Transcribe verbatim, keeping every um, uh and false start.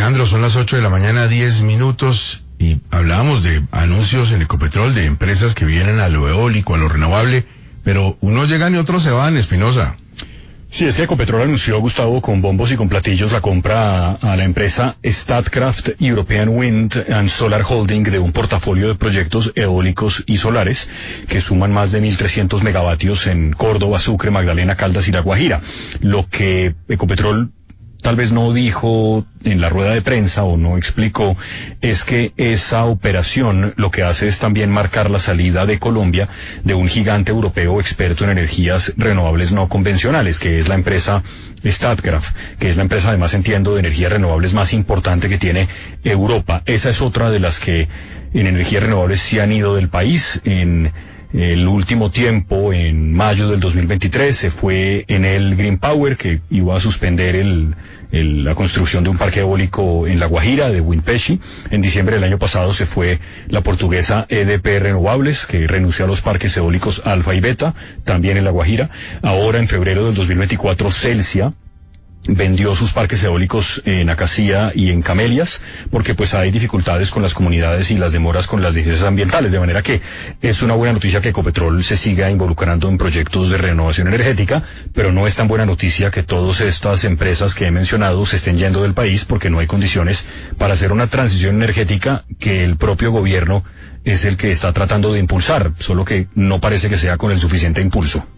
Alejandro, son las ocho de la mañana, diez minutos, y hablábamos de anuncios en Ecopetrol, de empresas que vienen a lo eólico, a lo renovable, pero unos llegan y otros se van, Espinosa. Sí, es que Ecopetrol anunció, Gustavo, con bombos y con platillos la compra a, a la empresa Statkraft European Wind and Solar Holding de un portafolio de proyectos eólicos y solares que suman más de mil trescientos megavatios en Córdoba, Sucre, Magdalena, Caldas y La Guajira. Lo que Ecopetrol tal vez no dijo en la rueda de prensa o no explicó es que esa operación lo que hace es también marcar la salida de Colombia de un gigante europeo experto en energías renovables no convencionales, que es la empresa Statkraft, que es la empresa, además entiendo, de energías renovables más importante que tiene Europa. Esa es otra de las que en energías renovables se han ido del país. En el último tiempo, en mayo del dos mil veintitrés, se fue Enel Green Power, que iba a suspender el, el, la construcción de un parque eólico en La Guajira, de Windpeshi. En diciembre del año pasado se fue la portuguesa E D P Renovables, que renunció a los parques eólicos Alfa y Beta, también en La Guajira. Ahora, en febrero del dos mil veinticuatro, Celsia vendió sus parques eólicos en Acacía y en Camelias, porque pues hay dificultades con las comunidades y las demoras con las licencias ambientales, de manera que es una buena noticia que Ecopetrol se siga involucrando en proyectos de renovación energética, pero no es tan buena noticia que todas estas empresas que he mencionado se estén yendo del país porque no hay condiciones para hacer una transición energética que el propio gobierno es el que está tratando de impulsar, solo que no parece que sea con el suficiente impulso.